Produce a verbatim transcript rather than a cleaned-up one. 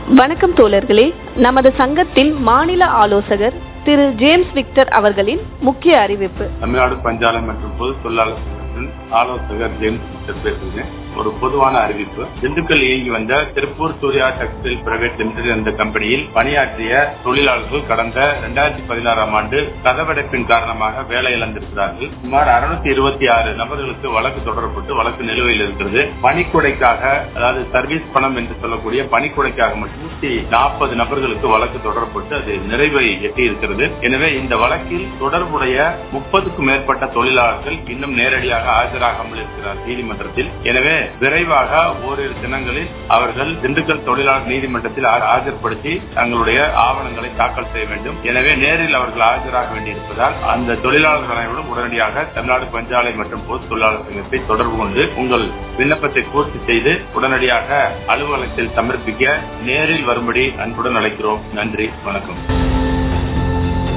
வணக்கம் தோழர்களே, நமது சங்கத்தில் மாநில ஆலோசகர் திரு ஜேம்ஸ் விக்டர் அவர்களின் முக்கிய அறிவிப்பு. தமிழ்நாடு பஞ்சாலை மற்றும் பொது தொழிலாளர் சங்கத்தின் ஆலோசகர் ஜேம்ஸ் விக்டர் பேசுகிறேன். ஒரு பொதுவான அறிவிப்பு. திண்டுக்கல் இயங்கி வந்த Tiruppur Surya Textile Private Limited என்ற கம்பெனியில் பணியாற்றிய தொழிலாளர்கள் கடந்த இரண்டாயிரத்தி பதினாறாம் ஆண்டு கதவடைப்பின் காரணமாக வேலை இழந்திருக்கிறார்கள். சுமார் அறுநூத்தி இருபத்தி ஆறு நபர்களுக்கு வழக்கு தொடரப்பட்டு வழக்கு நிலுவையில் இருக்கிறது. பணிக்கொடைக்காக, அதாவது சர்வீஸ் பணம் என்று சொல்லக்கூடிய பணிக்கொடைக்காக மட்டும் நூற்றி நாற்பது நபர்களுக்கு வழக்கு தொடரப்பட்டு அது நிறைவை எட்டி இருக்கிறது. எனவே இந்த வழக்கில் தொடர்புடைய முப்பதுக்கும் மேற்பட்ட தொழிலாளர்கள் இன்னும் நேரடியாக ஆஜராகாமல் இருக்கிறார் நீதிமன்றத்தில். எனவே விரைவாக ஓரிரு தினங்களில் அவர்கள் திண்டுக்கல் தொழிலாளர் நீதிமன்றத்தில் ஆஜர்படுத்தி தங்களுடைய ஆவணங்களை தாக்கல் செய்ய வேண்டும். எனவே நேரில் அவர்கள் ஆஜராக வேண்டியிருப்பதால் அந்த தொழிலாளர்கள் அனைவரும் உடனடியாக தமிழ்நாடு பஞ்சாலை மற்றும் பொது தொழிலாளர் சங்கத்தை தொடர்பு கொண்டு உங்கள் விண்ணப்பத்தை பூர்த்தி செய்து உடனடியாக அலுவலகத்தில் சமர்ப்பிக்க நேரில் வரும்படி அன்புடன் அழைக்கிறோம். நன்றி, வணக்கம்.